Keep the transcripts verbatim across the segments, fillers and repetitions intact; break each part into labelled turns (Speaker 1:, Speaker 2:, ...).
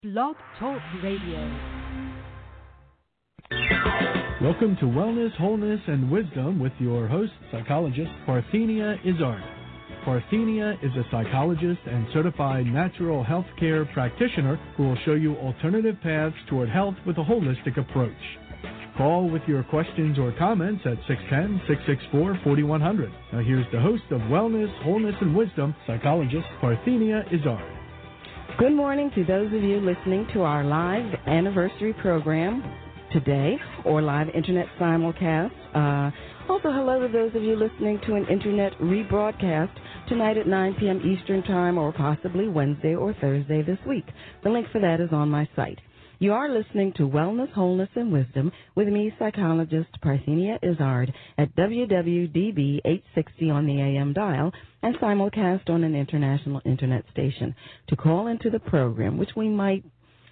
Speaker 1: Blog Talk Radio.
Speaker 2: Welcome to Wellness, Wholeness, and Wisdom with your host, psychologist Parthenia Izzard. Parthenia is a psychologist and certified natural health care practitioner who will show you alternative paths toward health with a holistic approach. Call with your questions or comments at six one zero, six six four, four one zero zero. Now here's the host of Wellness, Wholeness, and Wisdom, psychologist Parthenia Izzard.
Speaker 3: Good morning to those of you listening to our live anniversary program today or live internet simulcast. Uh, also, hello to those of you listening to an internet rebroadcast tonight at nine p.m. Eastern Time or possibly Wednesday or Thursday this week. The link for that is on my site. You are listening to Wellness, Wholeness, and Wisdom with me, psychologist Parthenia Izzard, at W W D B eight sixty on the A M dial and simulcast on an international internet station. To call into the program, which we might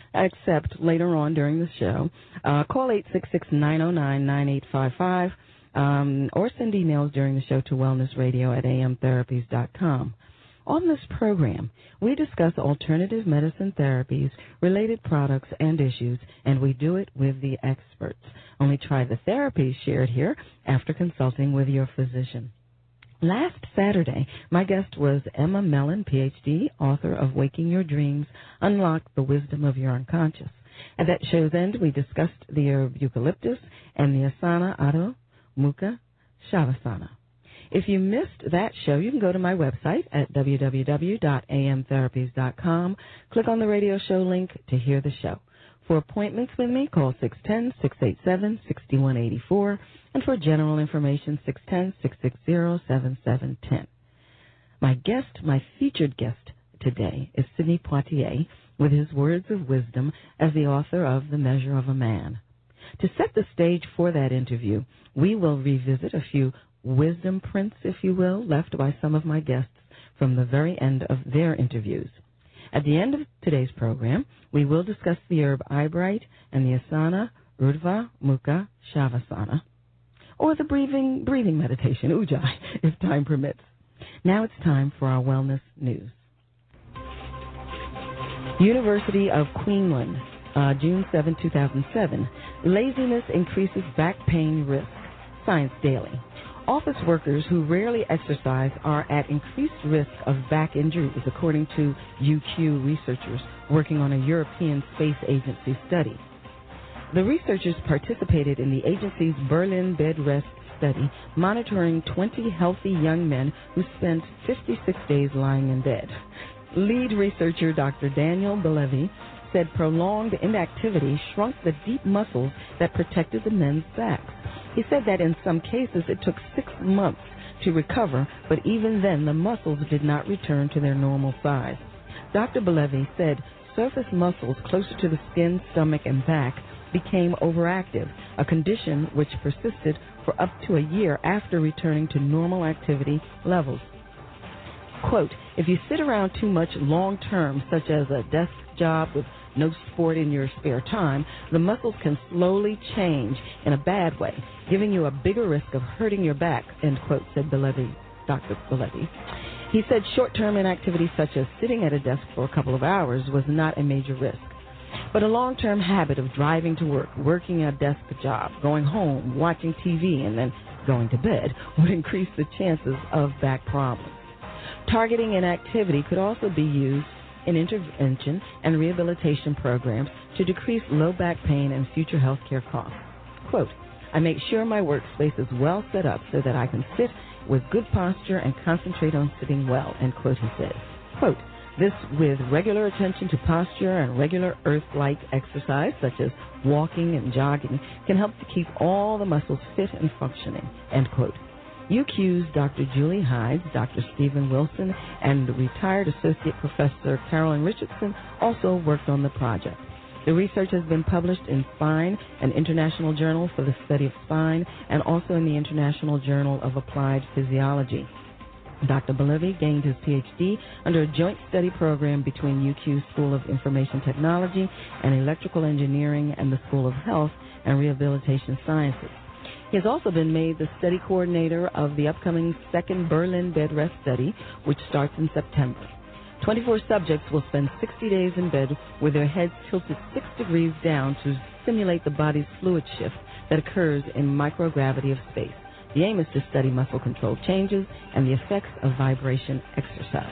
Speaker 3: accept later on during the show, uh, call eight six six, nine oh nine, nine eight five five um, or send emails during the show to wellnessradio at a m therapies dot com. On this program, we discuss alternative medicine therapies, related products, and issues, and we do it with the experts. Only try the therapies shared here after consulting with your physician. Last Saturday, my guest was Emma Mellon, P H D, author of Waking Your Dreams, Unlock the Wisdom of Your Unconscious. At that show's end, we discussed the herb eucalyptus and the asana Adho Mukha Shavasana. If you missed that show, you can go to my website at w w w dot a m therapies dot com. Click on the radio show link to hear the show. For appointments with me, call six one zero, six eight seven, six one eight four. And for general information, six one zero, six six zero, seven seven one zero. My guest, my featured guest today is Sidney Poitier with his words of wisdom as the author of The Measure of a Man. To set the stage for that interview, we will revisit a few wisdom prints, if you will, left by some of my guests from the very end of their interviews. At the end of today's program, we will discuss the herb eyebright and the asana Urdhva Mukha Shavasana, or the breathing breathing meditation, Ujjayi, if time permits. Now it's time for our wellness news. University of Queensland, uh, June seventh, two thousand seven. Laziness increases back pain risk. Science Daily. Office workers who rarely exercise are at increased risk of back injuries, according to U Q researchers working on a European Space Agency study. The researchers participated in the agency's Berlin bed rest study, monitoring twenty healthy young men who spent fifty-six days lying in bed. Lead researcher Doctor Daniel Bellevy said prolonged inactivity shrunk the deep muscles that protected the men's backs. He said that in some cases it took six months to recover, but even then the muscles did not return to their normal size. Doctor Bellevy said surface muscles closer to the skin, stomach, and back became overactive, a condition which persisted for up to a year after returning to normal activity levels. Quote, if you sit around too much long-term, such as a desk job with no sport in your spare time, the muscles can slowly change in a bad way, giving you a bigger risk of hurting your back, end quote, said Bellevy, Doctor Bellevy. He said short-term inactivity such as sitting at a desk for a couple of hours was not a major risk. But a long-term habit of driving to work, working a desk job, going home, watching T V, and then going to bed would increase the chances of back problems. Targeting inactivity could also be used in intervention and rehabilitation programs to decrease low back pain and future health care costs. Quote, I make sure my workspace is well set up so that I can sit with good posture and concentrate on sitting well, end quote, he said. Quote, this with regular attention to posture and regular earth-like exercise, such as walking and jogging, can help to keep all the muscles fit and functioning, end quote. U Q's Doctor Julie Hides, Doctor Stephen Wilson, and retired Associate Professor Carolyn Richardson also worked on the project. The research has been published in Spine, an international journal for the study of spine, and also in the International Journal of Applied Physiology. Doctor Bellevy gained his P H D under a joint study program between U Q's School of Information Technology and Electrical Engineering and the School of Health and Rehabilitation Sciences. He has also been made the study coordinator of the upcoming second Berlin bed rest study, which starts in September. twenty-four subjects will spend sixty days in bed with their heads tilted six degrees down to simulate the body's fluid shift that occurs in microgravity of space. The aim is to study muscle control changes and the effects of vibration exercise.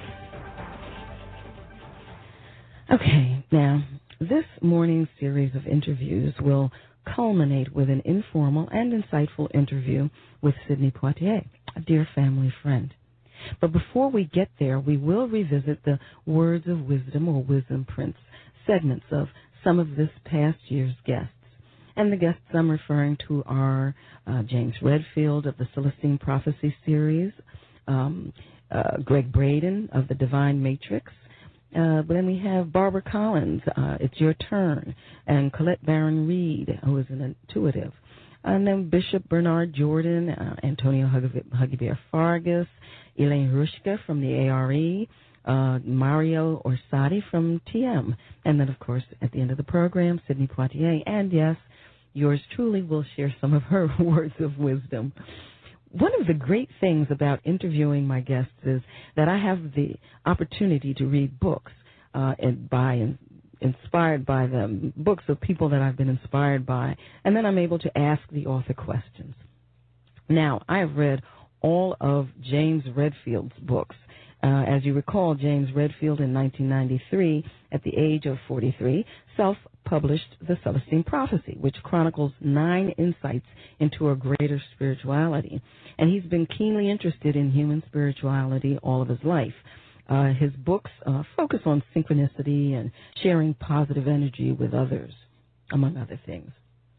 Speaker 3: Okay, now, this morning's series of interviews will culminate with an informal and insightful interview with Sidney Poitier, a dear family friend. But before we get there, we will revisit the Words of Wisdom or Wisdom Prints segments of some of this past year's guests. And the guests I'm referring to are uh, James Redfield of the Celestine Prophecy series, um, uh, Greg Braden of the Divine Matrix. Uh, but then we have Barbara Collins, uh, It's Your Turn, and Colette Baron Reed, who is an intuitive. And then Bishop Bernard Jordan, uh, Antonio Huggy Bear Fargas, Elaine Rushka from the A R E, uh, Mario Orsatti from T M. And then, of course, at the end of the program, Sidney Poitier. And, yes, yours truly will share some of her words of wisdom. One of the great things about interviewing my guests is that I have the opportunity to read books uh, and by and inspired by them, books of people that I've been inspired by, and then I'm able to ask the author questions. Now, I have read all of James Redfield's books. Uh, as you recall, James Redfield in nineteen ninety-three, at the age of forty-three, self-published The Celestine Prophecy, which chronicles nine insights into a greater spirituality. And he's been keenly interested in human spirituality all of his life. Uh, his books uh, focus on synchronicity and sharing positive energy with others, among other things.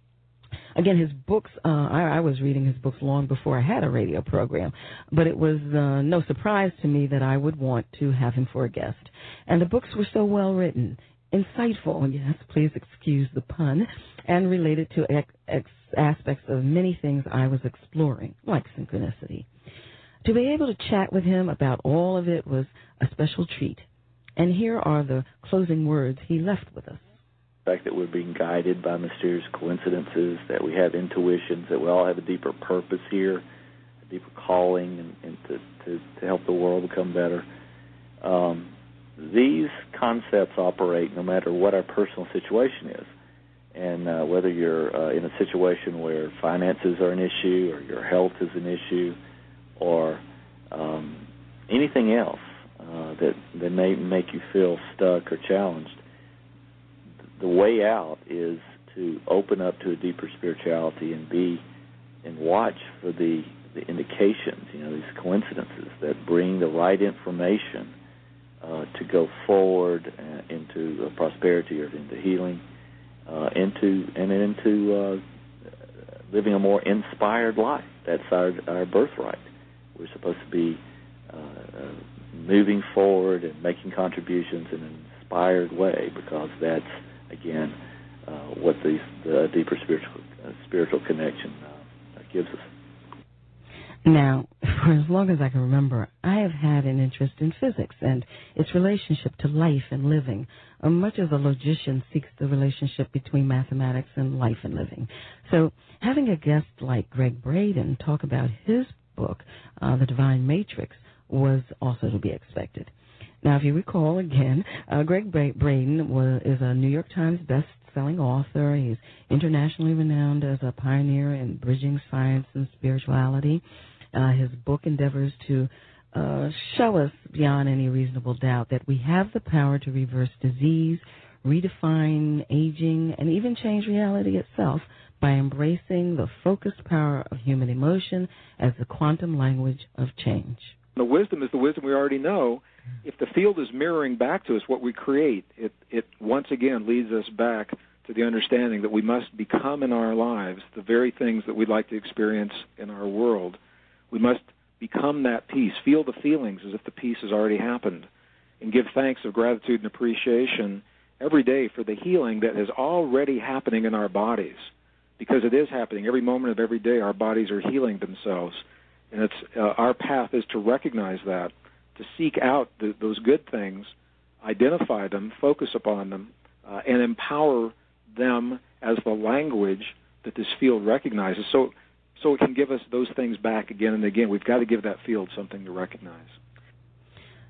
Speaker 3: Again, his books, uh, I, I was reading his books long before I had a radio program, but it was uh, no surprise to me that I would want to have him for a guest. And the books were so well written, insightful, yes, please excuse the pun, and related to ex- ex- aspects of many things I was exploring, like synchronicity. To be able to chat with him about all of it was a special treat. And here are the closing words he left with us.
Speaker 4: The fact that we're being guided by mysterious coincidences, that we have intuitions, that we all have a deeper purpose here, a deeper calling, and, and to, to, to help the world become better. Um, these concepts operate no matter what our personal situation is. And uh, whether you're uh, in a situation where finances are an issue or your health is an issue or um, anything else uh, that, that may make you feel stuck or challenged, the way out is to open up to a deeper spirituality and be and watch for the, the indications, you know, these coincidences that bring the right information uh, to go forward uh, into uh, prosperity or into healing, uh, into and into uh, living a more inspired life. That's our our birthright. We're supposed to be uh, uh, moving forward and making contributions in an inspired way, because that's, again, uh, what the, the deeper spiritual uh, spiritual connection uh, gives us.
Speaker 3: Now, for as long as I can remember, I have had an interest in physics and its relationship to life and living, uh, much as a logician seeks the relationship between mathematics and life and living. So having a guest like Greg Braden talk about his book, uh, The Divine Matrix, was also to be expected. Now, if you recall, again, uh, Greg Braden was, is a New York Times best-selling author. He's internationally renowned as a pioneer in bridging science and spirituality. Uh, his book endeavors to uh, show us beyond any reasonable doubt that we have the power to reverse disease, redefine aging, and even change reality itself by embracing the focused power of human emotion as the quantum language of change.
Speaker 5: The wisdom is the wisdom we already know. If the field is mirroring back to us what we create, it, it once again leads us back to the understanding that we must become in our lives the very things that we'd like to experience in our world. We must become that peace, feel the feelings as if the peace has already happened, and give thanks of gratitude and appreciation every day for the healing that is already happening in our bodies, because it is happening. Every moment of every day our bodies are healing themselves, and it's uh, our path is to recognize that, to seek out the, those good things, identify them, focus upon them, uh, and empower them as the language that this field recognizes, so so it can give us those things back again and again. We've got to give that field something to recognize.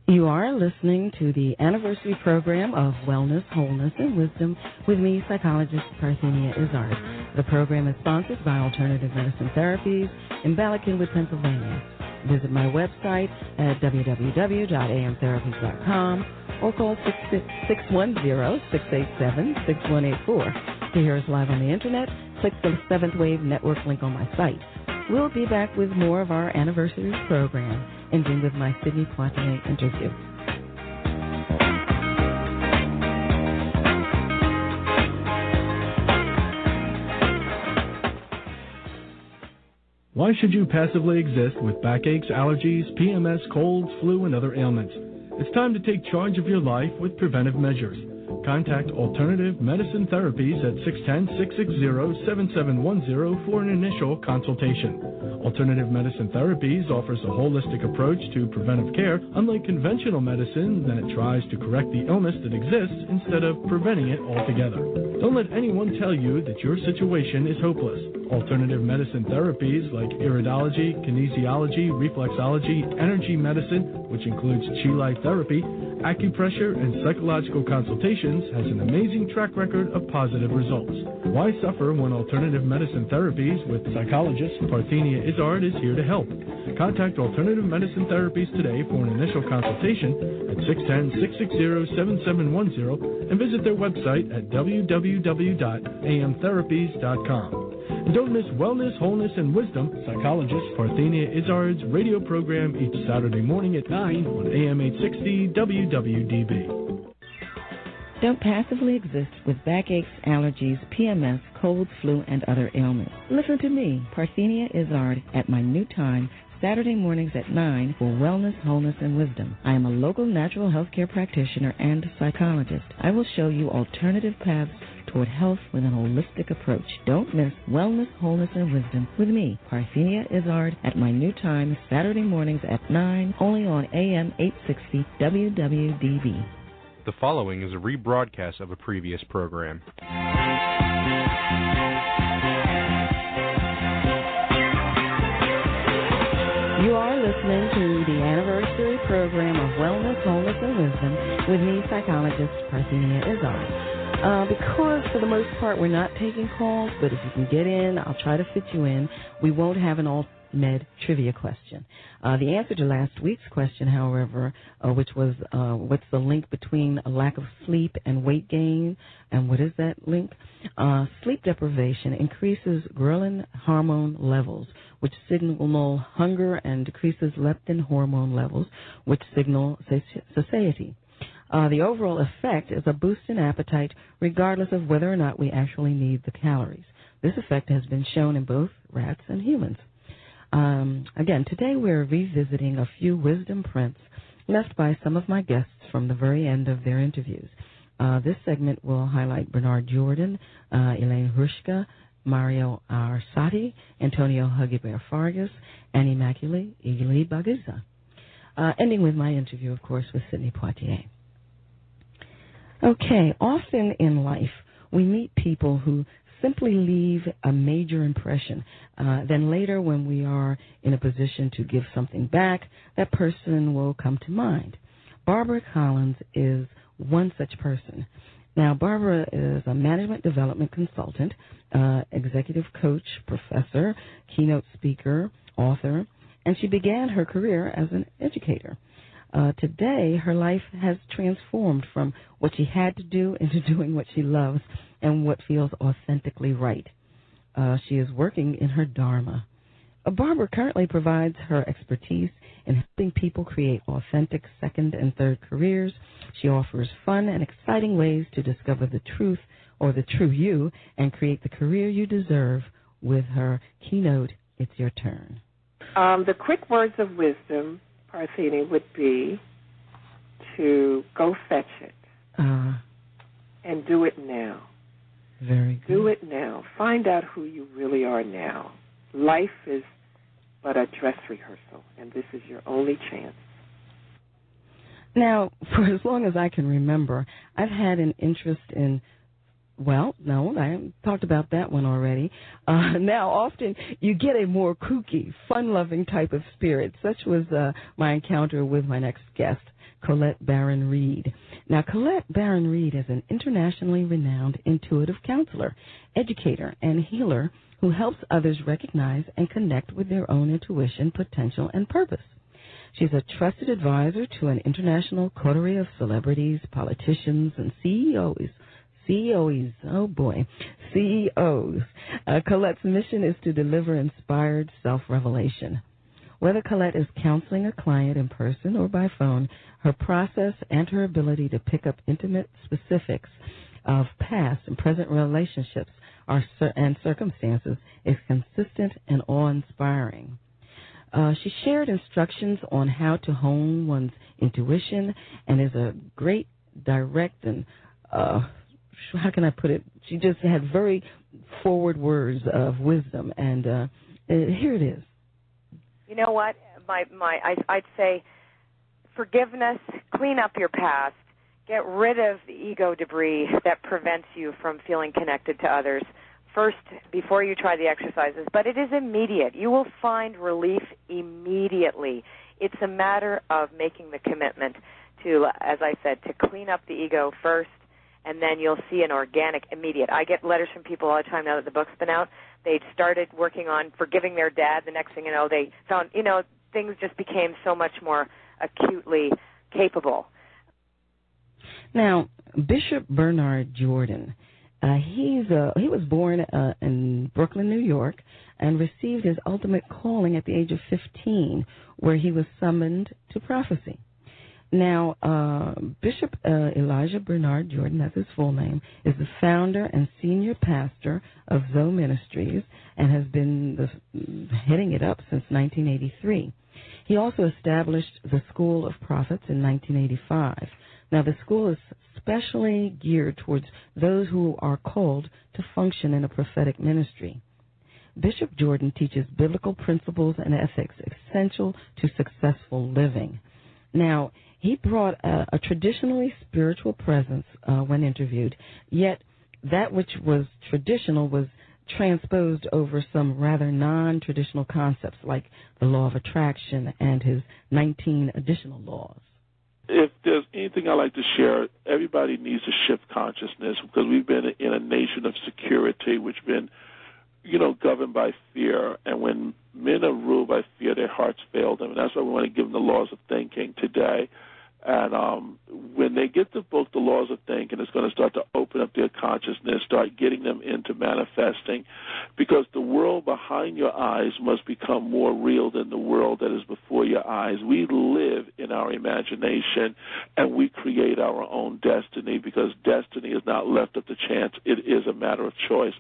Speaker 3: You are listening to the anniversary program of Wellness, Wholeness, and Wisdom with me, psychologist Parthenia Izzard. The program is sponsored by Alternative Medicine Therapies in Bala Cynwyd, Pennsylvania. Visit my website at w w w dot a m therapies dot com or call six one zero, six eight seven, six one eight four. To hear us live on the Internet, click the Seventh Wave Network link on my site. We'll be back with more of our anniversary program, ending with my Sidney Poitier interview.
Speaker 2: Why should you passively exist with backaches, allergies, P M S, colds, flu, and other ailments? It's time to take charge of your life with preventive measures. Contact Alternative Medicine Therapies at six one zero, six six zero, seven seven one zero for an initial consultation. Alternative Medicine Therapies offers a holistic approach to preventive care, unlike conventional medicine that tries to correct the illness that exists instead of preventing it altogether. Don't let anyone tell you that your situation is hopeless. Alternative medicine therapies like iridology, kinesiology, reflexology, energy medicine, which includes Chi Life therapy, acupressure, and psychological consultations, has an amazing track record of positive results. Why suffer when Alternative Medicine Therapies with psychologist Parthenia Izzard is here to help? Contact Alternative Medicine Therapies today for an initial consultation at six one zero, six six zero, seven seven one zero and visit their website at w w w dot a m therapies dot com. And don't miss Wellness, Wholeness, and Wisdom, psychologist Parthenia Izzard's radio program each Saturday morning at nine on A M eight sixty W W D B.
Speaker 3: Don't passively exist with backaches, allergies, P M S, colds, flu, and other ailments. Listen to me, Parthenia Izzard, at my new time, Saturday mornings at nine for Wellness, Wholeness, and Wisdom. I am a local natural health care practitioner and psychologist. I will show you alternative paths toward health with an holistic approach. Don't miss Wellness, Wholeness, and Wisdom with me, Parthenia Izzard, at my new time, Saturday mornings at nine, only on A M eight sixty W W D B.
Speaker 6: The following is a rebroadcast of a previous program.
Speaker 3: You are listening to the anniversary program of Wellness, Wholeness, and Wisdom with me, psychologist Parthenia Izzard. Uh, because for the most part we're not taking calls, but if you can get in, I'll try to fit you in. We won't have an alt-med trivia question. Uh, the answer to last week's question, however, uh, which was uh, what's the link between a lack of sleep and weight gain, and what is that link? Uh, sleep deprivation increases ghrelin hormone levels, which signal hunger, and decreases leptin hormone levels, which signal satiety. Uh, the overall effect is a boost in appetite regardless of whether or not we actually need the calories. This effect has been shown in both rats and humans. Um, again, today we're revisiting a few wisdom prints left by some of my guests from the very end of their interviews. Uh, this segment will highlight Bernard Jordan, uh, Elaine Hrushka, Mario Arsati, Antonio Hugibert-Fargas, and Immaculée Ilibagiza. Uh, ending with my interview, of course, with Sidney Poitier. Okay, often in life we meet people who simply leave a major impression. Uh, then later when we are in a position to give something back, that person will come to mind. Barbara Collins is one such person. Now, Barbara is a management development consultant, uh, executive coach, professor, keynote speaker, author, and she began her career as an educator. Uh, today, her life has transformed from what she had to do into doing what she loves and what feels authentically right. Uh, she is working in her dharma. Uh, Barbara currently provides her expertise in helping people create authentic second and third careers. She offers fun and exciting ways to discover the truth or the true you and create the career you deserve with her keynote, It's Your Turn.
Speaker 7: Um, the quick words of wisdom, Parthenia, would be to go fetch it
Speaker 3: Uh,
Speaker 7: and do it now.
Speaker 3: very good.
Speaker 7: Do it now. Find out who you really are now. Life is but a dress rehearsal, and this is your only chance.
Speaker 3: Now, for as long as I can remember, I've had an interest in, well, no, I talked about that one already. Uh, now, often you get a more kooky, fun-loving type of spirit. Such was uh, my encounter with my next guest. Colette Baron-Reid. Now, Colette Baron-Reid is an internationally renowned intuitive counselor, educator, and healer who helps others recognize and connect with their own intuition, potential, and purpose. She's a trusted advisor to an international coterie of celebrities, politicians, and C E Os. C E Os, oh boy, C E Os. Uh, Colette's mission is to deliver inspired self-revelation. Whether Colette is counseling a client in person or by phone, her process and her ability to pick up intimate specifics of past and present relationships are, and circumstances is consistent and awe-inspiring. Uh, she shared instructions on how to hone one's intuition and is a great, direct, and uh, how can I put it? She just had very forward words of wisdom, and uh, here it is.
Speaker 8: You know what? My my, I, I'd say forgiveness, clean up your past, get rid of the ego debris that prevents you from feeling connected to others. First, before you try the exercises, but it is immediate. You will find relief immediately. It's a matter of making the commitment to, as I said, to clean up the ego first, and then you'll see an organic, immediate. I get letters from people all the time now that the book's been out. They started working on forgiving their dad. The next thing you know, they found, you know, things just became so much more acutely capable.
Speaker 3: Now, Bishop Bernard Jordan, Uh, he's uh, he was born uh, in Brooklyn, New York, and received his ultimate calling at the age of fifteen, where he was summoned to prophecy. Now, uh, Bishop uh, Elijah Bernard Jordan, that's his full name, is the founder and senior pastor of Zoe Ministries and has been the, heading it up since nineteen eighty-three. He also established the School of Prophets in nineteen eighty-five. Now, the school is specially geared towards those who are called to function in a prophetic ministry. Bishop Jordan teaches biblical principles and ethics essential to successful living. Now, he brought a, a traditionally spiritual presence uh, when interviewed, yet that which was traditional was transposed over some rather non-traditional concepts like the law of attraction and his nineteen additional laws.
Speaker 9: If there's anything I like to share, everybody needs to shift consciousness because we've been in a nation of security which has been, you know, governed by fear. And when men are ruled by fear, their hearts fail them. And that's why we want to give them the laws of thinking today. And um, when they get the book, The Laws of Thinking, it's going to start to open up their consciousness, start getting them into manifesting, because the world behind your eyes must become more real than the world that is before your eyes. We live in our imagination, and we create our own destiny, because destiny is not left up to chance. It is a matter of choice.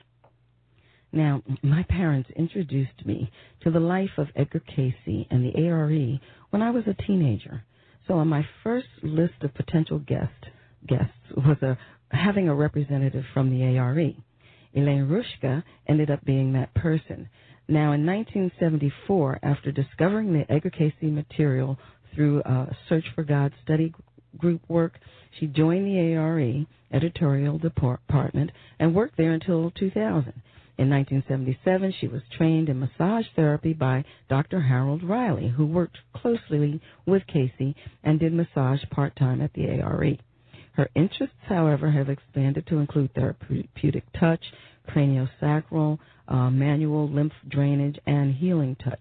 Speaker 3: Now, my parents introduced me to the life of Edgar Cayce and the A R E when I was a teenager. So on my first list of potential guest, guests was a, having a representative from the A R E. Elaine Rushka ended up being that person. Now, in nineteen seventy-four, after discovering the Edgar Cayce material through a Search for God study group work, she joined the A R E editorial department and worked there until two thousand. In nineteen seventy-seven, she was trained in massage therapy by Doctor Harold Riley, who worked closely with Cayce and did massage part-time at the A R E. Her interests, however, have expanded to include therapeutic touch, craniosacral, uh, manual lymph drainage, and healing touch.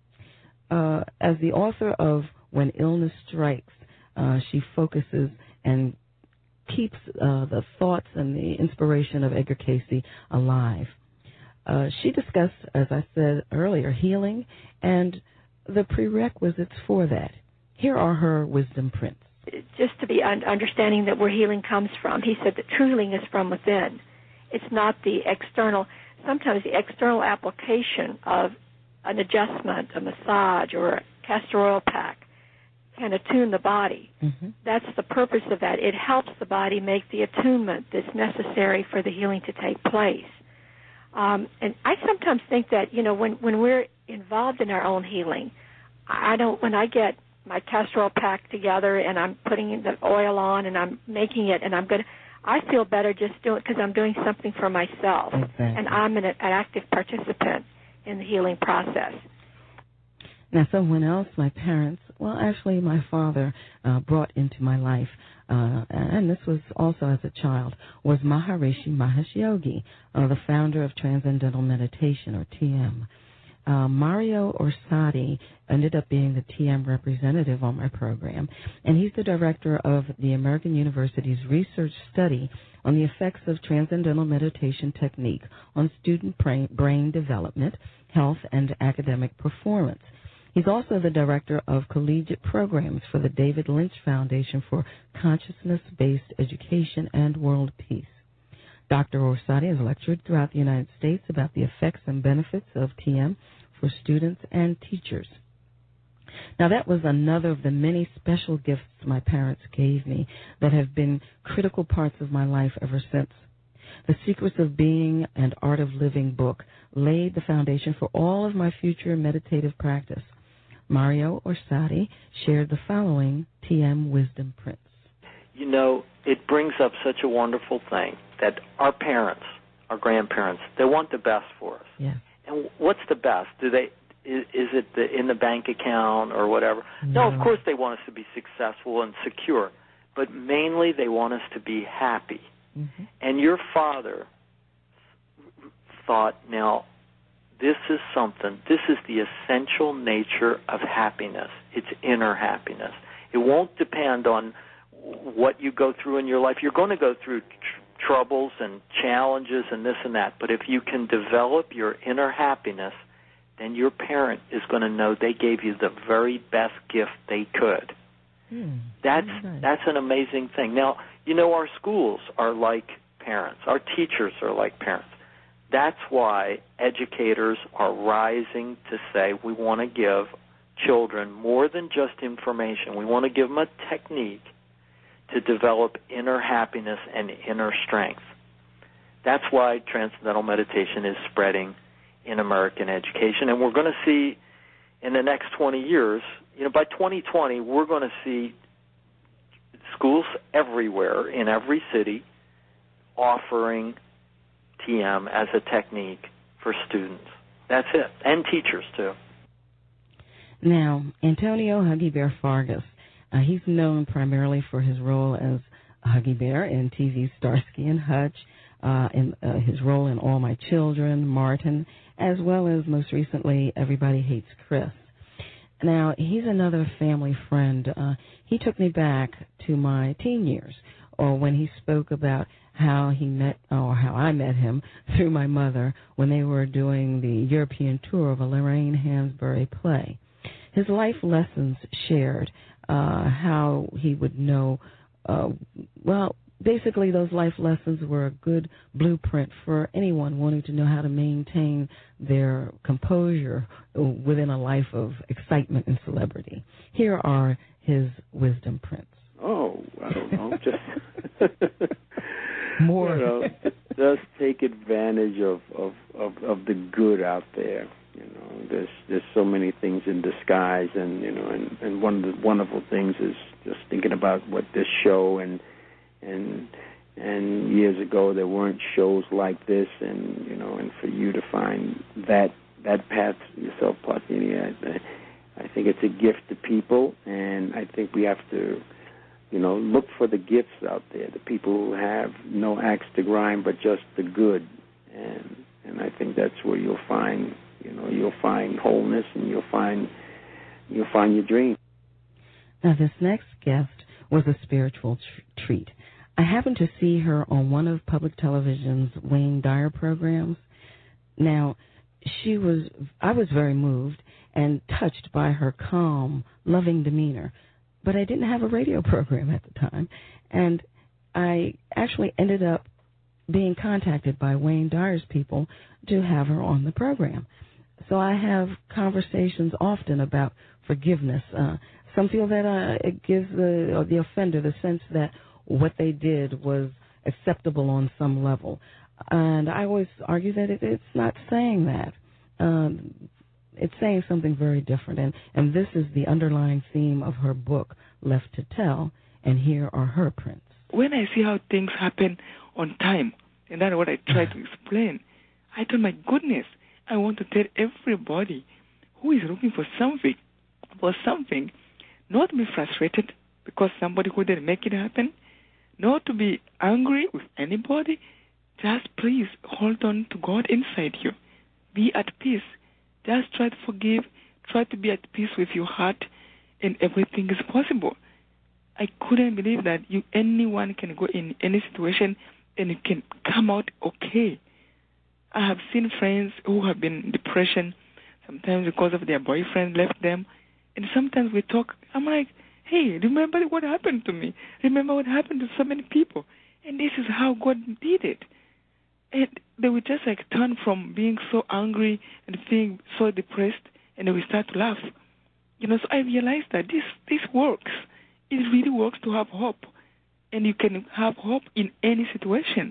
Speaker 3: Uh, as the author of When Illness Strikes, uh, she focuses and keeps uh, the thoughts and the inspiration of Edgar Cayce alive. Uh, she discussed, as I said earlier, healing and the prerequisites for that. Here are her wisdom prints.
Speaker 10: Just to be un- understanding that where healing comes from. He said that true healing is from within. It's not the external. Sometimes the external application of an adjustment, a massage, or a castor oil pack can attune the body. Mm-hmm. That's the purpose of that. It helps the body make the attunement that's necessary for the healing to take place. Um, and I sometimes think that, you know, when, when we're involved in our own healing, I don't, when I get my castor oil pack together and I'm putting the oil on and I'm making it and I'm going to, I feel better just doing it because I'm doing something for myself.
Speaker 3: Exactly.
Speaker 10: And I'm an, an active participant in the healing process.
Speaker 3: Now, someone else, my parents, well, actually my father uh, brought into my life, uh, and this was also as a child, was Maharishi Mahesh Yogi, uh, the founder of Transcendental Meditation, or T M. Uh, Mario Orsatti ended up being the T M representative on my program, and he's the director of the American University's research study on the effects of Transcendental Meditation technique on student brain development, health, and academic performance. He's also the director of collegiate programs for the David Lynch Foundation for Consciousness-Based Education and World Peace. Doctor Orsatti has lectured throughout the United States about the effects and benefits of T M for students and teachers. Now, that was another of the many special gifts my parents gave me that have been critical parts of my life ever since. The Secrets of Being and Art of Living book laid the foundation for all of my future meditative practice. Mario Orsatti shared the following T M wisdom prints.
Speaker 11: You know, it brings up such a wonderful thing that our parents, our grandparents, they want the best for us.
Speaker 3: Yeah.
Speaker 11: And what's the best? Do they? Is, is it the, in the bank account or whatever? No. no, of course they want us to be successful and secure, but mainly they want us to be happy.
Speaker 3: Mm-hmm.
Speaker 11: And your father thought, now, this is something, this is the essential nature of happiness. It's inner happiness. It won't depend on what you go through in your life. You're going to go through tr- troubles and challenges and this and that, but if you can develop your inner happiness, then your parent is going to know they gave you the very best gift they could.
Speaker 3: Hmm.
Speaker 11: That's
Speaker 3: nice.
Speaker 11: that's an amazing thing. Now, you know, our schools are like parents. Our teachers are like parents. That's why educators are rising to say we want to give children more than just information. We want to give them a technique to develop inner happiness and inner strength. That's why Transcendental Meditation is spreading in American education. And we're going to see in the next twenty years, you know, by twenty twenty, we're going to see schools everywhere in every city offering T M as a technique for students. That's it. And teachers, too.
Speaker 3: Now, Antonio Huggy Bear Fargas, uh, he's known primarily for his role as Huggy Bear in T V's Starsky and Hutch, uh, and uh, his role in All My Children, Martin, as well as most recently Everybody Hates Chris. Now, he's another family friend. Uh, he took me back to my teen years, or when he spoke about how he met, or how I met him through my mother when they were doing the European tour of a Lorraine Hansberry play. His life lessons shared, uh, how he would know, uh, well, basically those life lessons were a good blueprint for anyone wanting to know how to maintain their composure within a life of excitement and celebrity. Here are his wisdom prints.
Speaker 12: Oh, I don't know, just
Speaker 3: more.
Speaker 12: You know, just take advantage of, of, of, of the good out there. You know, there's there's so many things in disguise, and you know, and, and one of the wonderful things is just thinking about what this show and and and years ago there weren't shows like this, and you know, and for you to find that that path yourself, Parthenia, I, I think it's a gift to people, and I think we have to, you know, look for the gifts out there, the people who have no axe to grind but just the good, and and I think that's where you'll find, you know, you'll find wholeness, and you'll find you'll find your dream.
Speaker 3: Now, this next guest was a spiritual tr- treat. I happened to see her on one of public television's Wayne Dyer programs. Now, she was, I was very moved and touched by her calm, loving demeanor, but I didn't have a radio program at the time, and I actually ended up being contacted by Wayne Dyer's people to have her on the program. So I have conversations often about forgiveness. Uh, some feel that uh, it gives the, or the offender the sense that what they did was acceptable on some level. And I always argue that it, it's not saying that. Um, it's saying something very different. And, and this is the underlying theme of her book, Left to Tell, and here are her prints.
Speaker 13: When I see how things happen on time, and that's what I try to explain, I thought, my goodness, I want to tell everybody who is looking for something, for something, not to be frustrated because somebody couldn't make it happen, not to be angry with anybody. Just please hold on to God inside you. Be at peace. Just try to forgive. Try to be at peace with your heart, and everything is possible. I couldn't believe that you anyone can go in any situation and it can come out okay. I have seen friends who have been in depression, sometimes because of their boyfriend left them, and sometimes we talk. I'm like, hey, remember what happened to me? Remember what happened to so many people? And this is how God did it. And they would just like turn from being so angry and being so depressed, and they will start to laugh. You know, so I realized that this this works. It really works to have hope, and you can have hope in any situation.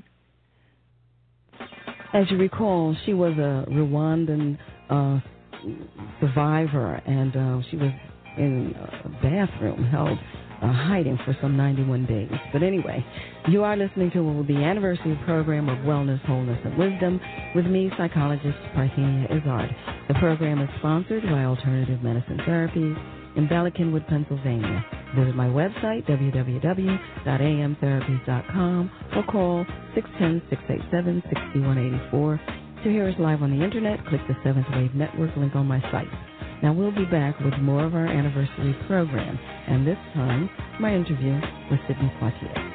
Speaker 3: As you recall, she was a Rwandan uh, survivor, and uh, she was in a bathroom held uh, hiding for some ninety-one days. But anyway, you are listening to the anniversary program of Wellness, Wholeness, and Wisdom with me, psychologist Parthenia Izzard. The program is sponsored by Alternative Medicine Therapies in Bella Cynwyd, Pennsylvania. Visit my website, w w w dot a m therapies dot com, or call six one zero, six eight seven, six one eight four. To hear us live on the Internet, click the Seventh Wave Network link on my site. Now, we'll be back with more of our anniversary program, and this time, my interview with Sidney Poitier.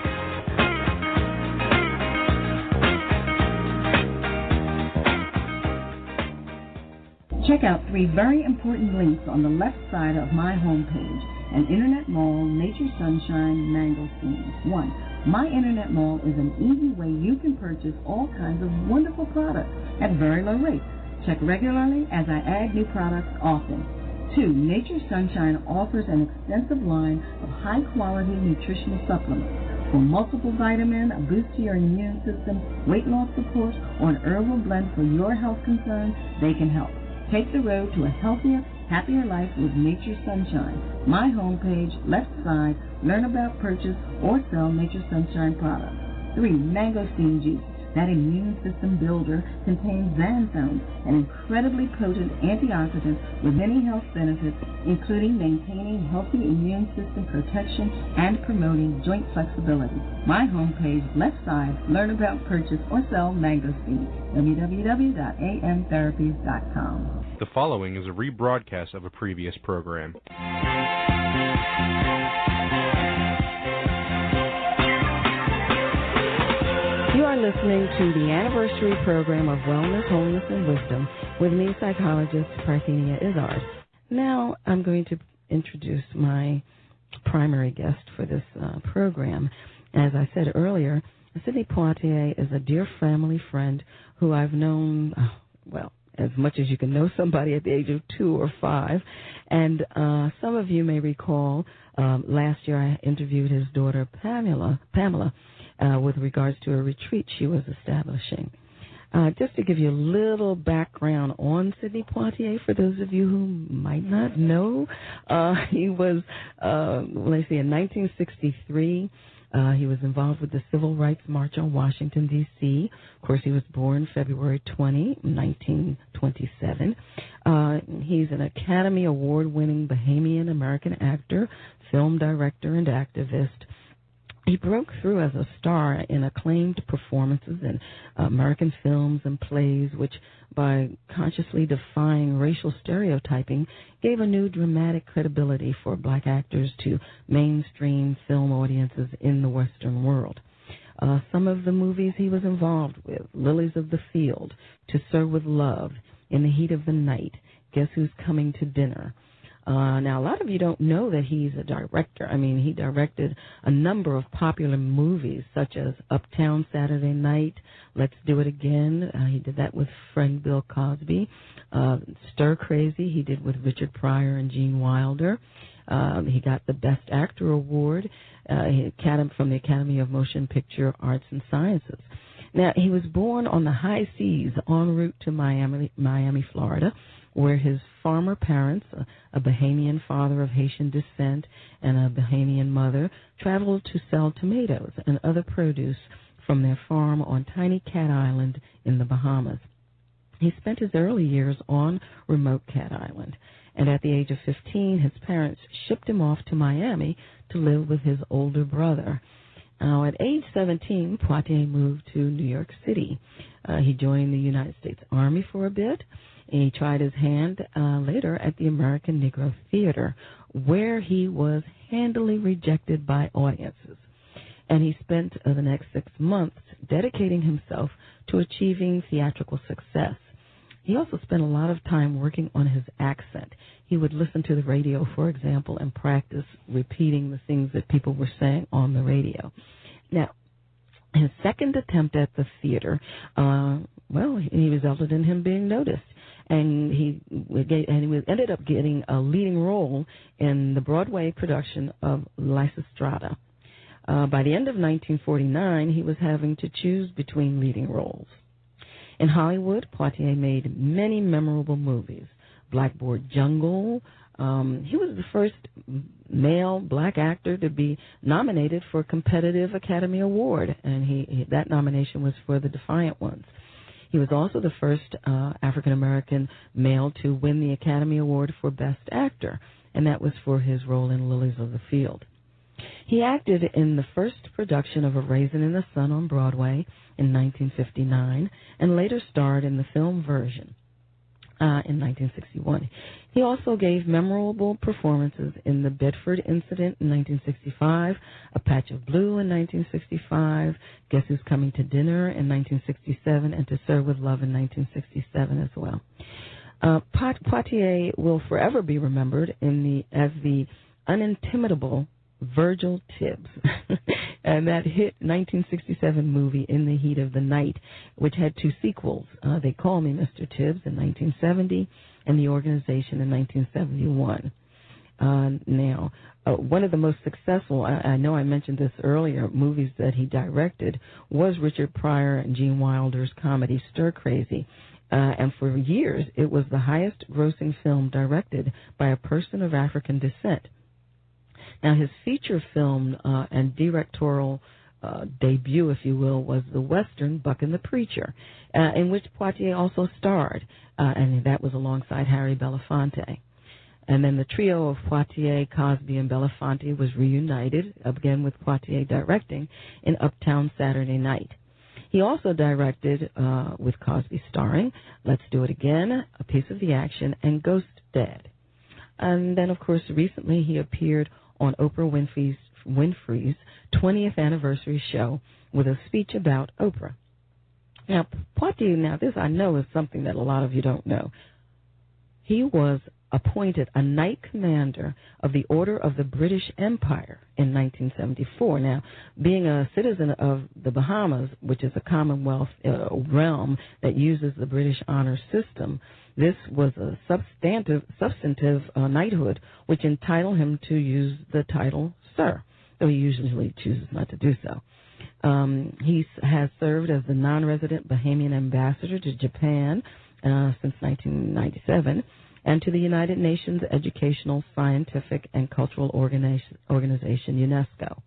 Speaker 14: Check out three very important links on the left side of my homepage. An Internet Mall, Nature Sunshine, Mangosteen. One, My Internet Mall is an easy way you can purchase all kinds of wonderful products at very low rates. Check regularly as I add new products often. Two, Nature Sunshine offers an extensive line of high-quality nutritional supplements. For multiple vitamin, a boost to your immune system, weight loss support, or an herbal blend for your health concerns, they can help. Take the road to a healthier, happier life with Nature Sunshine. My homepage, left side, learn about, purchase, or sell Nature Sunshine products. Three, Mangosteen Juice. That immune system builder contains xanthones, an incredibly potent antioxidant with many health benefits, including maintaining healthy immune system protection and promoting joint flexibility. My homepage, left side, learn about, purchase, or sell Mangosteen. w w w dot a m therapies dot com.
Speaker 6: The following is a rebroadcast of a previous program.
Speaker 3: You are listening to the anniversary program of Wellness, Wholeness, and Wisdom with me, psychologist Parthenia Izzard. Now I'm going to introduce my primary guest for this uh, program. As I said earlier, Sidney Poitier is a dear family friend who I've known, uh, well, as much as you can know somebody at the age of two or five. And uh, some of you may recall um, last year I interviewed his daughter Pamela, Pamela, Uh, with regards to a retreat she was establishing. Uh, just to give you a little background on Sidney Poitier, for those of you who might not know, uh, he was, uh, let's see, in nineteen sixty-three, uh, he was involved with the Civil Rights March on Washington, D C Of course, he was born February twentieth, nineteen twenty-seven. Uh, he's an Academy Award-winning Bahamian American actor, film director, and activist. He broke through as a star in acclaimed performances in American films and plays, which, by consciously defying racial stereotyping, gave a new dramatic credibility for black actors to mainstream film audiences in the Western world. Uh, some of the movies he was involved with: Lilies of the Field, To Serve with Love, In the Heat of the Night, Guess Who's Coming to Dinner. Uh, now, a lot of you don't know that he's a director. I mean, he directed a number of popular movies, such as Uptown Saturday Night, Let's Do It Again. Uh, he did that with friend Bill Cosby. Uh, Stir Crazy, he did with Richard Pryor and Gene Wilder. Um, he got the Best Actor Award uh, from the Academy of Motion Picture Arts and Sciences. Now, he was born on the high seas en route to Miami, Miami, Florida, where his farmer parents, a, a Bahamian father of Haitian descent and a Bahamian mother, traveled to sell tomatoes and other produce from their farm on tiny Cat Island in the Bahamas. He spent his early years on remote Cat Island, and at the age of fifteen, his parents shipped him off to Miami to live with his older brother. Now, at age seventeen, Poitier moved to New York City. Uh, he joined the United States Army for a bit, and he tried his hand uh, later at the American Negro Theater, where he was handily rejected by audiences. And he spent uh, the next six months dedicating himself to achieving theatrical success. He also spent a lot of time working on his accent. He would listen to the radio, for example, and practice repeating the things that people were saying on the radio. Now, his second attempt at the theater, uh, well, he resulted in him being noticed. And he and he ended up getting a leading role in the Broadway production of Lysistrata. Uh, by the end of nineteen forty-nine, he was having to choose between leading roles. In Hollywood, Poitier made many memorable movies. Blackboard Jungle. Um, he was the first male black actor to be nominated for a competitive Academy Award, and he, he that nomination was for The Defiant Ones. He was also the first uh, African-American male to win the Academy Award for Best Actor, and that was for his role in Lilies of the Field. He acted in the first production of A Raisin in the Sun on Broadway in nineteen fifty-nine and later starred in the film version uh, in nineteen sixty-one. He also gave memorable performances in The Bedford Incident in nineteen sixty-five, A Patch of Blue in nineteen sixty-five, Guess Who's Coming to Dinner in nineteen sixty-seven, and To Serve with Love in nineteen sixty-seven as well. Uh, Poitier will forever be remembered in the as the unintimidable Virgil Tibbs, and that hit nineteen sixty-seven movie In the Heat of the Night, which had two sequels, uh, They Call Me Mister Tibbs in nineteen seventy and The Organization in nineteen seventy-one. Uh, now, uh, one of the most successful, I, I know I mentioned this earlier, movies that he directed was Richard Pryor and Gene Wilder's comedy Stir Crazy. Uh, and for years, it was the highest grossing film directed by a person of African descent. Now, his feature film uh, and directorial uh, debut, if you will, was the Western Buck and the Preacher, uh, in which Poitier also starred, uh, and that was alongside Harry Belafonte. And then the trio of Poitier, Cosby, and Belafonte was reunited, again with Poitier directing, in Uptown Saturday Night. He also directed, uh, with Cosby starring, Let's Do It Again, A Piece of the Action, and Ghost Dad. And then, of course, recently he appeared on Oprah Winfrey's, Winfrey's twentieth anniversary show with a speech about Oprah. Now, Poitier, now this I know is something that a lot of you don't know. He was appointed a Knight Commander of the Order of the British Empire in nineteen seventy-four. Now, being a citizen of the Bahamas, which is a Commonwealth uh, realm that uses the British honor system, this was a substantive, substantive uh, knighthood, which entitled him to use the title Sir, though he usually chooses not to do so. Um, he has served as the non-resident Bahamian ambassador to Japan uh, since nineteen ninety-seven, and to the United Nations Educational, Scientific, and Cultural Organization, UNESCO.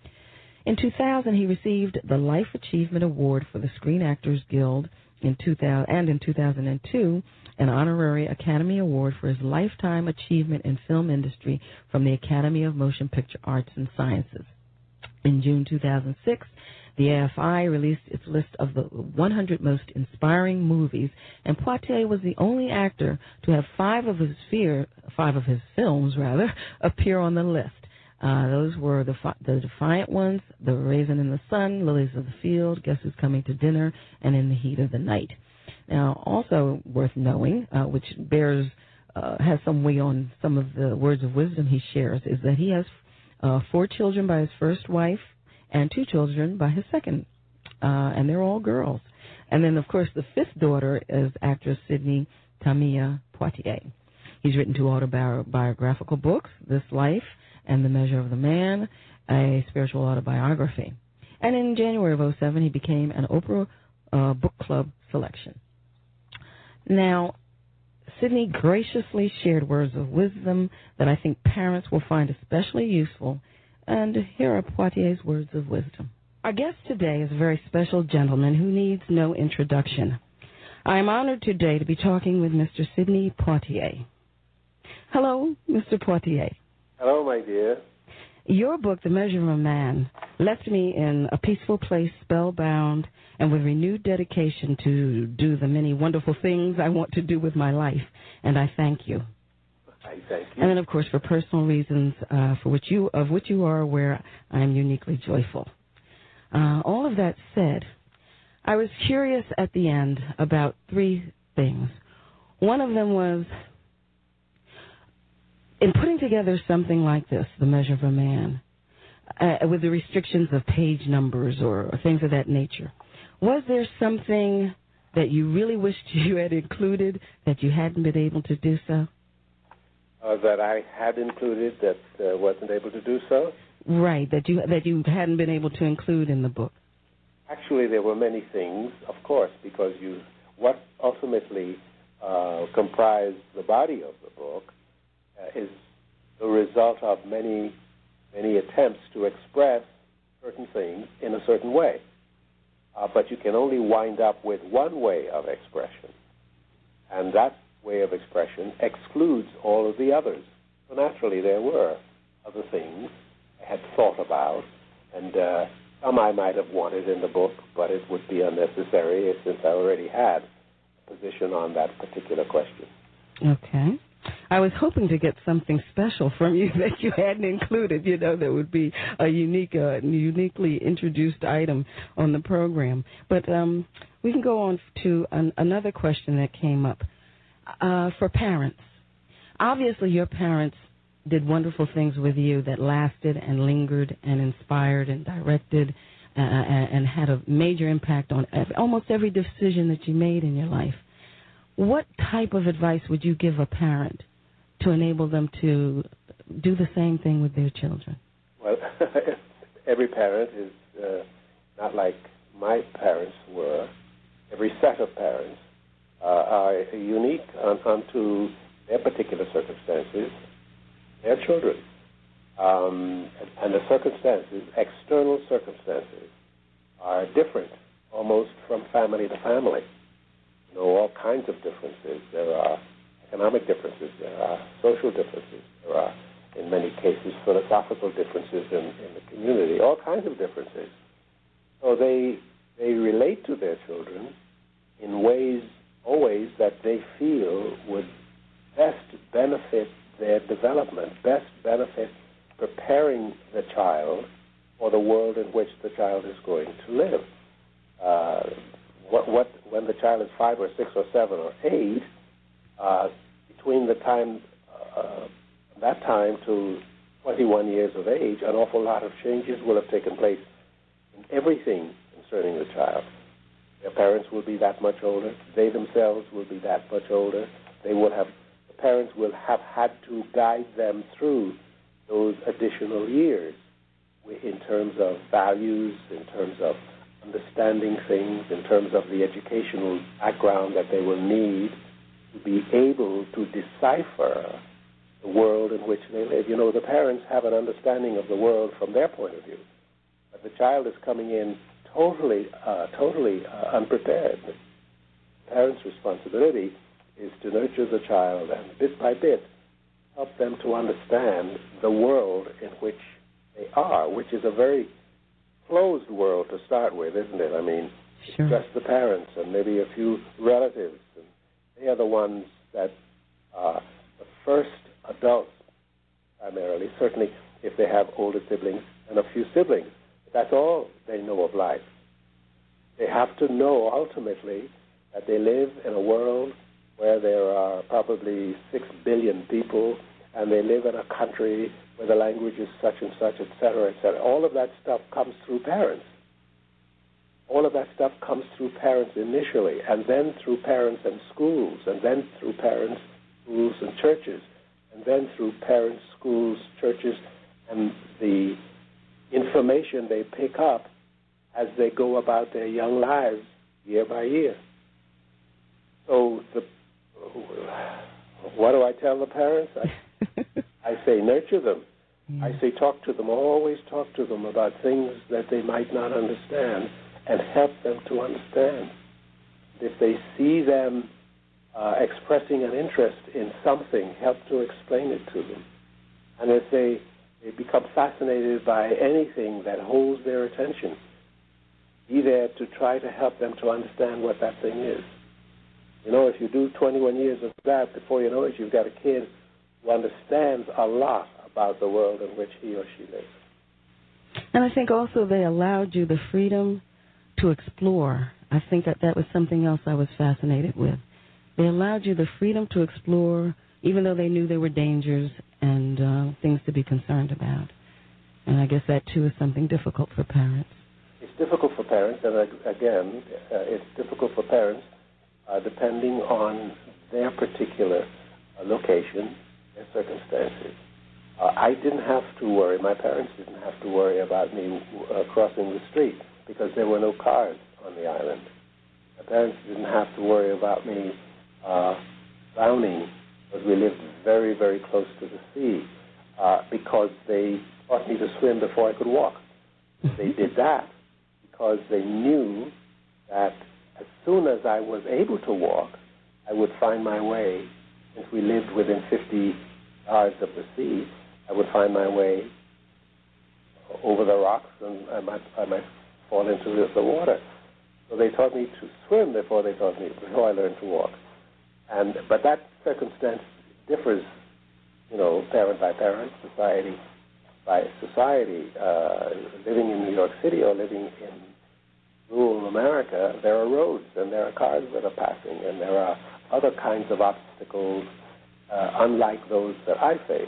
Speaker 3: In two thousand, he received the Life Achievement Award for the Screen Actors Guild in two thousand, and in two thousand two, an honorary Academy Award for his lifetime achievement in film industry from the Academy of Motion Picture Arts and Sciences. In June two thousand six, the A F I released its list of the one hundred most inspiring movies, and Poitier was the only actor to have five of his fear, five of his films rather appear on the list. Uh, those were the the Defiant Ones, The Raisin in the Sun, Lilies of the Field, Guess Who's Coming to Dinner, and In the Heat of the Night. Now, also worth knowing, uh, which bears uh, has some weight on some of the words of wisdom he shares, is that he has uh, four children by his first wife and two children by his second, uh, and they're all girls. And then, of course, the fifth daughter is actress Sidney Tamia Poitier. He's written two autobiographical books, This Life and The Measure of the Man, a spiritual autobiography. And in January of oh seven, he became an Oprah uh, Book Club selection. Now, Sidney graciously shared words of wisdom that I think parents will find especially useful, and here are Poitier's words of wisdom. Our guest today is a very special gentleman who needs no introduction. I'm honored today to be talking with Mister Sidney Poitier. Hello, Mister Poitier.
Speaker 15: Hello, my dear.
Speaker 3: Your book, The Measure of a Man, left me in a peaceful place, spellbound, and with renewed dedication to do the many wonderful things I want to do with my life, and I thank you.
Speaker 15: I thank you.
Speaker 3: And then, of course, for personal reasons, uh, for which you of which you are aware, I am uniquely joyful. Uh, all of that said, I was curious at the end about three things. One of them was, in putting together something like this, The Measure of a Man, uh, with the restrictions of page numbers or, or things of that nature, was there something that you really wished you had included that you hadn't been able to do so?
Speaker 15: Uh, that I had included that uh, wasn't able to do so?
Speaker 3: Right, that you that you hadn't been able to include in the book.
Speaker 15: Actually, there were many things, of course, because you what ultimately uh, comprised the body of the book uh, is the result of many, many attempts to express certain things in a certain way. Uh, but you can only wind up with one way of expression, and that way of expression excludes all of the others. So naturally, there were other things I had thought about, and uh, some I might have wanted in the book, but it would be unnecessary since I already had a position on that particular question.
Speaker 3: Okay. I was hoping to get something special from you that you hadn't included, you know, that would be a unique, uh, uniquely introduced item on the program. But um, we can go on to an, another question that came up. Uh, for parents, obviously your parents did wonderful things with you that lasted and lingered and inspired and directed uh, and, and had a major impact on every, almost every decision that you made in your life. What type of advice would you give a parent to enable them to do the same thing with their children?
Speaker 15: Well, every parent is uh, not like my parents were. Every set of parents uh, are unique on, onto their particular circumstances, their children. Um, and, and the circumstances, external circumstances, are different almost from family to family. You know, all kinds of differences. There are economic differences. There are social differences. There are, in many cases, philosophical differences in, in the community. All kinds of differences. So they they relate to their children in ways, always, that they feel would best benefit their development, best benefit preparing the child for the world in which the child is going to live. Uh, what, what, when the child is five or six or seven or eight, uh, between the time, uh, that time to twenty-one years of age, an awful lot of changes will have taken place in everything concerning the child. Their parents will be that much older. They themselves will be that much older. They will have, the parents will have had to guide them through those additional years in terms of values, in terms of understanding things, in terms of the educational background that they will need to be able to decipher the world in which they live. You know, the parents have an understanding of the world from their point of view, but the child is coming in totally, uh, totally uh, unprepared. The parents' responsibility is to nurture the child and bit by bit help them to understand the world in which they are, which is a very closed world to start with, isn't it? I mean,
Speaker 3: sure.
Speaker 15: Just the parents and maybe a few relatives. And they are the ones that are the first adults, primarily, certainly if they have older siblings and a few siblings. That's all they know of life. They have to know, ultimately, that they live in a world where there are probably six billion people, and they live in a country where the language is such and such, et cetera, et cetera. All of that stuff comes through parents. All of that stuff comes through parents initially, and then through parents and schools, and then through parents, schools, and churches, and then through parents, schools, churches, and the information they pick up as they go about their young lives year by year. So the, what do I tell the parents? I, I say nurture them. Yeah. I say talk to them, always talk to them about things that they might not understand and help them to understand. if they see them uh, expressing an interest in something, help to explain it to them. And if they, they become fascinated by anything that holds their attention, be there to try to help them to understand what that thing is. You know, if you do twenty-one years of that, before you know it, you've got a kid who understands a lot about the world in which he or she lives.
Speaker 3: And I think also they allowed you the freedom to explore. I think that that was something else I was fascinated with. They allowed you the freedom to explore, even though they knew there were dangers and uh, things to be concerned about. And I guess that, too, is something difficult for parents.
Speaker 15: It's difficult for parents, and again, uh, it's difficult for parents uh, depending on their particular uh, location, their circumstances. Uh, I didn't have to worry, my parents didn't have to worry about me uh, crossing the street because there were no cars on the island. My parents didn't have to worry about me uh, drowning because we lived very, very close to the sea uh, because they taught me to swim before I could walk. They did that because they knew that as soon as I was able to walk, I would find my way. Since we lived within fifty yards of the sea, I would find my way over the rocks, and I might, I might fall into the, the water. So they taught me to swim before they taught me, before I learned to walk. And but that circumstance differs, you know, parent by parent, society by society. Uh, living in New York City or living in rural America, there are roads and there are cars that are passing, and there are other kinds of obstacles, uh, unlike those that I faced.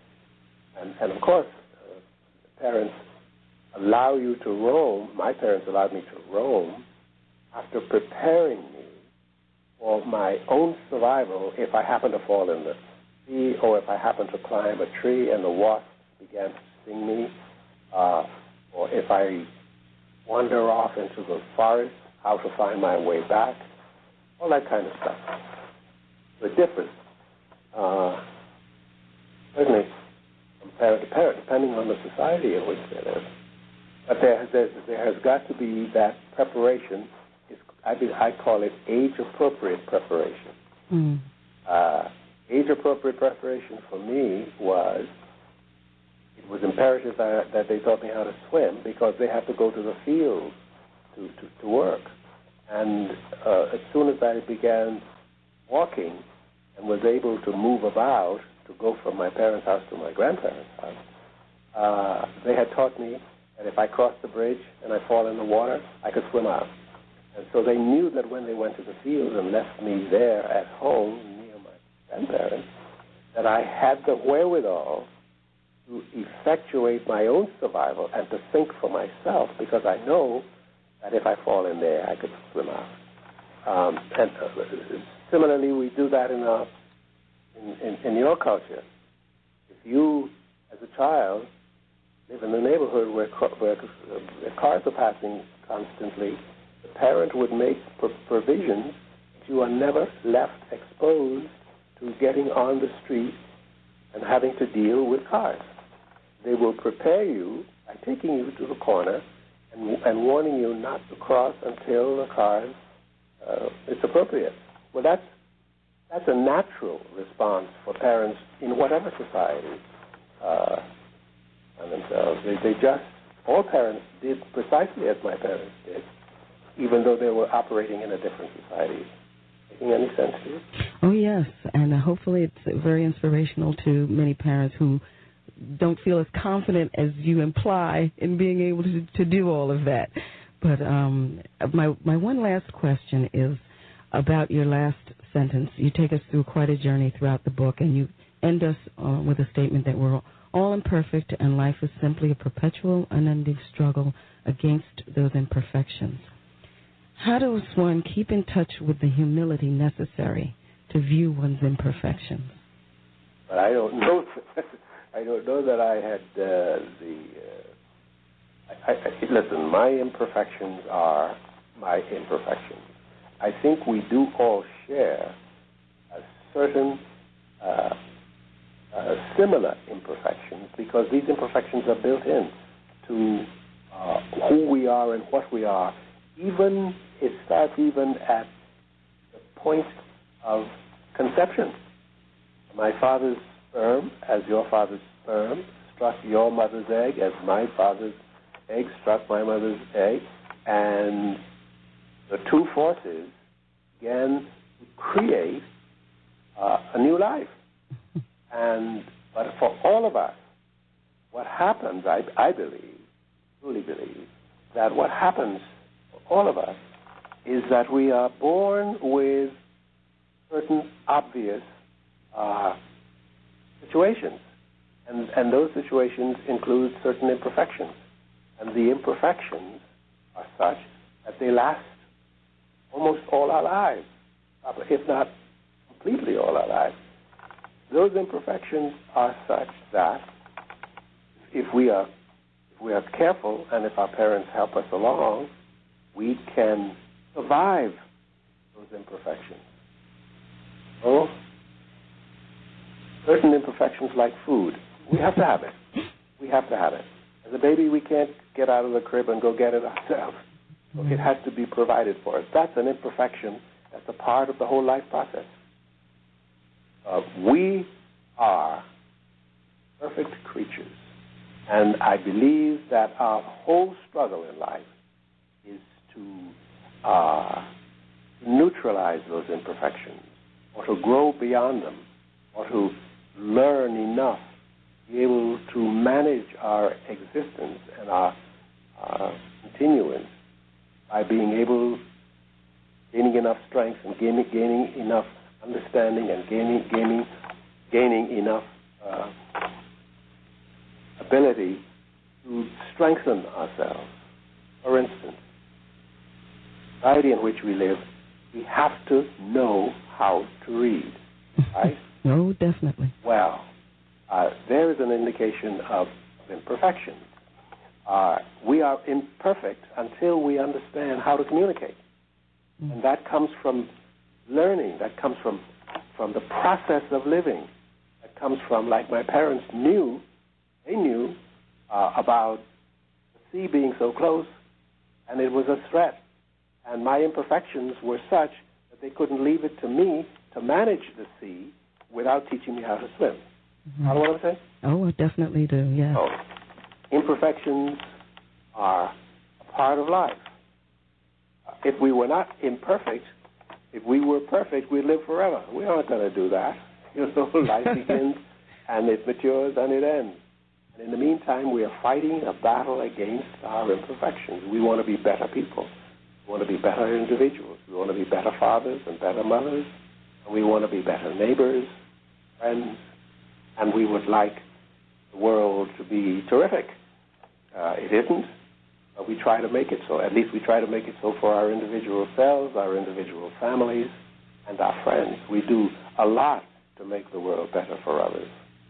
Speaker 15: And, and of course, uh, parents allow you to roam. My parents allowed me to roam after preparing me for my own survival if I happen to fall in the sea or if I happen to climb a tree and the wasps began to sting me, uh, or if I wander off into the forest, how to find my way back, all that kind of stuff. The difference, uh, certainly, from parent to parent, depending on the society in which they live. But there, there, there has got to be that preparation. It's, I, be, I call it age-appropriate preparation.
Speaker 3: Mm.
Speaker 15: Uh, age-appropriate preparation for me was, it was imperative that, that they taught me how to swim because they have to go to the field to, to, to work. And uh, as soon as I began walking and was able to move about, to go from my parents' house to my grandparents' house, uh, they had taught me that if I crossed the bridge and I fall in the water, I could swim out. And so they knew that when they went to the field and left me there at home near my grandparents, that I had the wherewithal to effectuate my own survival and to think for myself, because I know that if I fall in there, I could swim out. Um, and uh, similarly, we do that in, our, in, in, in your culture. If you, as a child, live in a neighborhood where, where, where cars are passing constantly, the parent would make provisions that you are never left exposed to getting on the street and having to deal with cars. They will prepare you by taking you to the corner and, and warning you not to cross until the cars, uh, it's appropriate. Well, that's, that's a natural response for parents in whatever society uh, and themselves. They, they just, all parents did precisely as my parents did, even though they were operating in a different society. Making any sense to you?
Speaker 3: Oh, yes, and uh, hopefully it's very inspirational to many parents who don't feel as confident as you imply in being able to, to do all of that. But um, my my one last question is about your last sentence. You take us through quite a journey throughout the book, and you end us uh, with a statement that we're all imperfect and life is simply a perpetual, unending struggle against those imperfections. How does one keep in touch with the humility necessary to view one's imperfections?
Speaker 15: But I don't know. I don't know that I had uh, the. Uh, I, I, listen, my imperfections are my imperfections. I think we do all share a certain uh, uh, similar imperfections because these imperfections are built in to uh, who we are and what we are. Even it starts even at point of conception. My father's sperm, as your father's sperm, struck your mother's egg, as my father's egg struck my mother's egg, and the two forces began to create uh, a new life. And but for all of us, what happens, I, I believe, truly believe, that what happens for all of us is that we are born with certain obvious uh, situations. And, and those situations include certain imperfections. And the imperfections are such that they last almost all our lives, if not completely all our lives. Those imperfections are such that if we are if we are careful and if our parents help us along, we can survive those imperfections. Oh, certain imperfections like food, we have to have it. We have to have it. As a baby, we can't get out of the crib and go get it ourselves. It has to be provided for us. That's an imperfection. That's a part of the whole life process. Uh, we are perfect creatures. And I believe that our whole struggle in life is to uh, neutralize those imperfections, or to grow beyond them, or to learn enough to be able to manage our existence and our uh, continuance by being able, gaining enough strength and gaining, gaining enough understanding and gaining, gaining, gaining enough uh, ability to strengthen ourselves. For instance, the society in which we live, we have to know how to read, right?
Speaker 3: No, definitely.
Speaker 15: Well, uh, there is an indication of, of imperfection. Uh, we are imperfect until we understand how to communicate. Mm. And that comes from learning. That comes from, from the process of living. That comes from, like my parents knew, they knew uh, about the sea being so close, and it was a threat. And my imperfections were such that they couldn't leave it to me to manage the sea without teaching me how to swim. Mm-hmm. Follow what I'm saying?
Speaker 3: Oh, I definitely do, yeah.
Speaker 15: Oh. Imperfections are a part of life. If we were not imperfect, if we were perfect, we'd live forever. We aren't going to do that. You know, life begins and it matures and it ends. And in the meantime, we are fighting a battle against our imperfections. We want to be better people. We want to be better individuals. We want to be better fathers and better mothers. And we want to be better neighbors, friends. And we would like the world to be terrific. Uh, it isn't, but we try to make it so. At least we try to make it so for our individual selves, our individual families, and our friends. We do a lot to make the world better for others.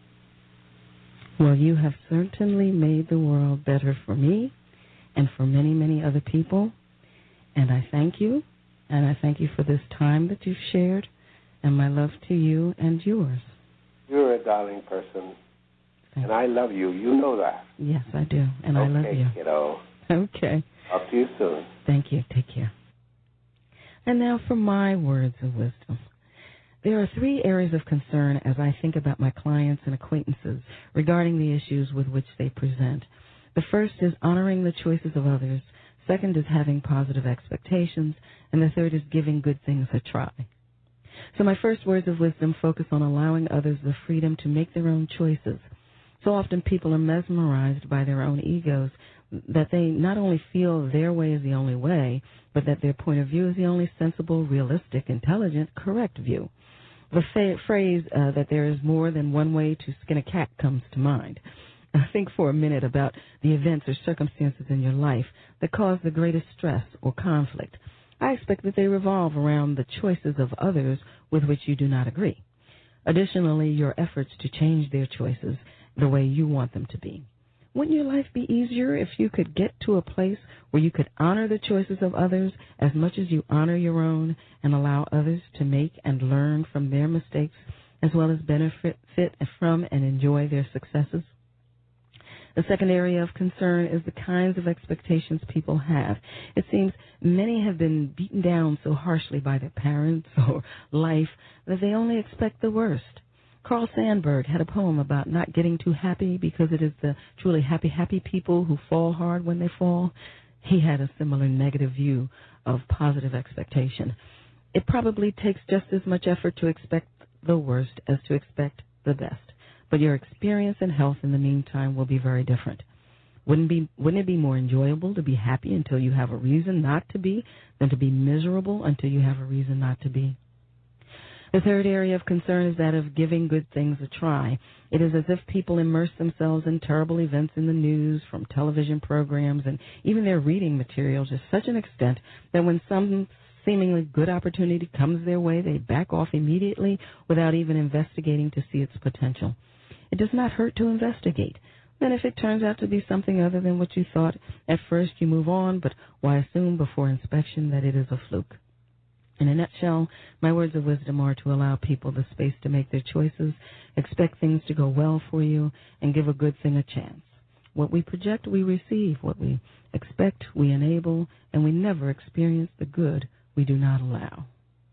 Speaker 3: Well, you have certainly made the world better for me and for many, many other people. And I thank you, and I thank you for this time that you've shared, and my love to you and yours.
Speaker 15: You're a darling person. And I love you. You know that.
Speaker 3: Yes, I do. And
Speaker 15: okay,
Speaker 3: I love you.
Speaker 15: Kiddo.
Speaker 3: Okay.
Speaker 15: Talk to you soon.
Speaker 3: Thank you. Take care. And now for my words of wisdom. There are three areas of concern as I think about my clients and acquaintances regarding the issues with which they present. The first is honoring the choices of others. Second is having positive expectations. And the third is giving good things a try. So my first words of wisdom focus on allowing others the freedom to make their own choices. So often people are mesmerized by their own egos that they not only feel their way is the only way, but that their point of view is the only sensible, realistic, intelligent, correct view. The fa- phrase uh, that there is more than one way to skin a cat comes to mind. Think for a minute about the events or circumstances in your life that cause the greatest stress or conflict. I expect that they revolve around the choices of others with which you do not agree. Additionally, your efforts to change their choices the way you want them to be. Wouldn't your life be easier if you could get to a place where you could honor the choices of others as much as you honor your own and allow others to make and learn from their mistakes as well as benefit from and enjoy their successes? The second area of concern is the kinds of expectations people have. It seems many have been beaten down so harshly by their parents or life that they only expect the worst. Carl Sandburg had a poem about not getting too happy because it is the truly happy, happy people who fall hard when they fall. He had a similar negative view of positive expectation. It probably takes just as much effort to expect the worst as to expect the best. But your experience and health in the meantime will be very different. Wouldn't be wouldn't it be more enjoyable to be happy until you have a reason not to be than to be miserable until you have a reason not to be? The third area of concern is that of giving good things a try. It is as if people immerse themselves in terrible events in the news, from television programs, and even their reading material to such an extent that when some seemingly good opportunity comes their way, they back off immediately without even investigating to see its potential. It does not hurt to investigate. Then if it turns out to be something other than what you thought, at first you move on, but why assume before inspection that it is a fluke? In a nutshell, my words of wisdom are to allow people the space to make their choices, expect things to go well for you, and give a good thing a chance. What we project, we receive. What we expect, we enable, and we never experience the good we do not allow.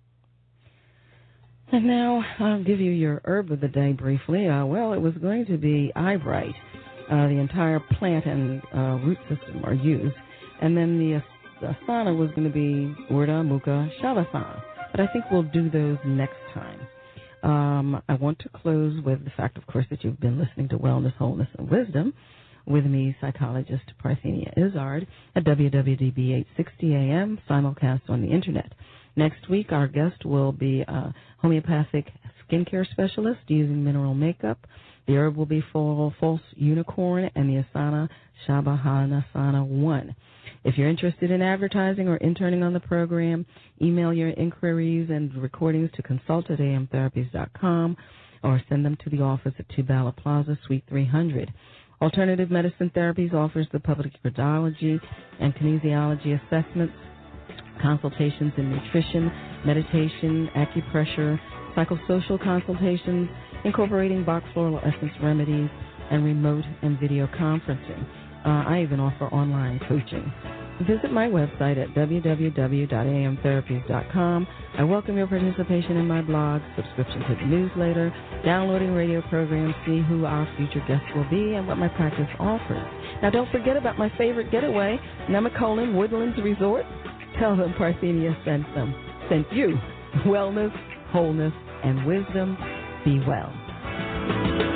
Speaker 3: And now I'll give you your herb of the day briefly. Uh, well, it was going to be eyebright. Uh, the entire plant and uh, root system are used. And then the uh, asana was going to be Urdhva Mukha Shavasana. But I think we'll do those next time. Um, I want to close with the fact, of course, that you've been listening to Wellness, Wholeness, and Wisdom with me, psychologist Parthenia Izzard, at W W D B eight sixty A M, simulcast on the Internet. Next week, our guest will be a homeopathic skincare specialist using mineral makeup. The herb will be for false unicorn and the asana Shabbahanasana one. If you're interested in advertising or interning on the program, email your inquiries and recordings to consult at a m therapies dot com or send them to the office at Two Bala Plaza, Suite three hundred. Alternative Medicine Therapies offers the public cardiology and kinesiology assessments, consultations in nutrition, meditation, acupressure, psychosocial consultations, incorporating Bach floral essence remedies, and remote and video conferencing. Uh, I even offer online coaching. Visit my website at w w w dot a m therapies dot com. I welcome your participation in my blog, subscription to the newsletter, downloading radio programs, see who our future guests will be, and what my practice offers. Now, don't forget about my favorite getaway, Nemacolin Woodlands Resort. Tell them Parthenia sent them, sent you. Wellness, wholeness, and wisdom. Be well.